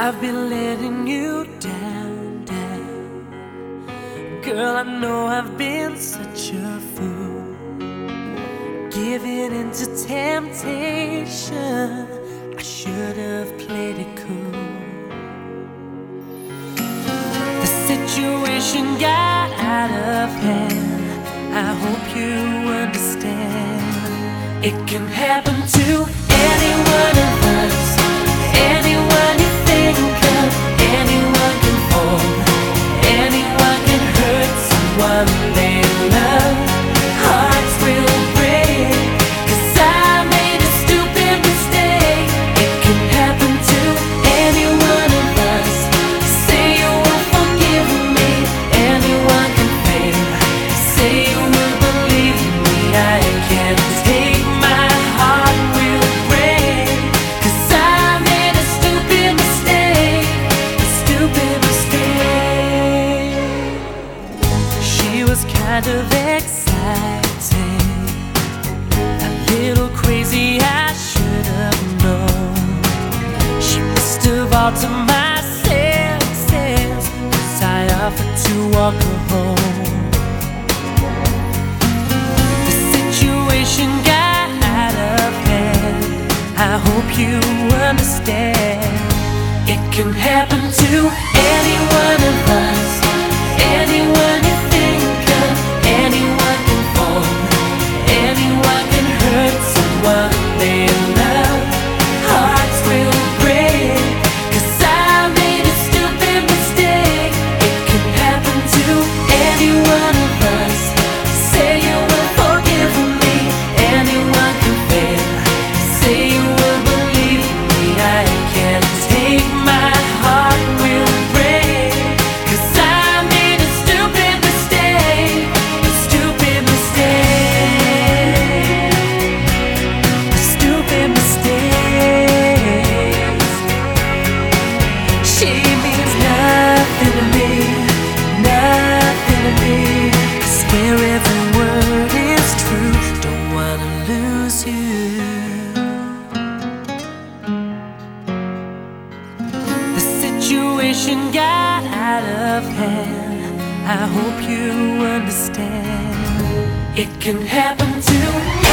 I've been letting you down, down. Girl, I know I've been such a fool, giving into temptation. I should have played it cool. The situation got out of hand. I hope you understand. It can happen to any one of us. Anyone you think of, anyone can fall, anyone can hurt someone they love. Hearts will break, 'cause I made a stupid mistake. It can happen to any one of us. Say you will forgive me, anyone can fail. Say you will believe me, I can't take my heart will break, 'cause I made a stupid mistake, a stupid mistake. She was kind of exciting, a little crazy, I should have known. She must have altered my senses, 'cause I offered to walk her home. The situation got out of hand. I hope you understand. It can happen to any one of us. Anyone you think of, anyone can fall, anyone can hurt someone they love. Hearts will break, 'cause I made a stupid mistake. It can happen to any one of us. Say you will forgive me, anyone can fail. Say you will believe me, I can't take my heart will break, 'cause I made a stupid mistake, a stupid mistake, a stupid mistake. She means nothing to me, nothing to me. I swear every word is true, don't wanna lose you. The situation got out of hand. I hope you understand. It can happen to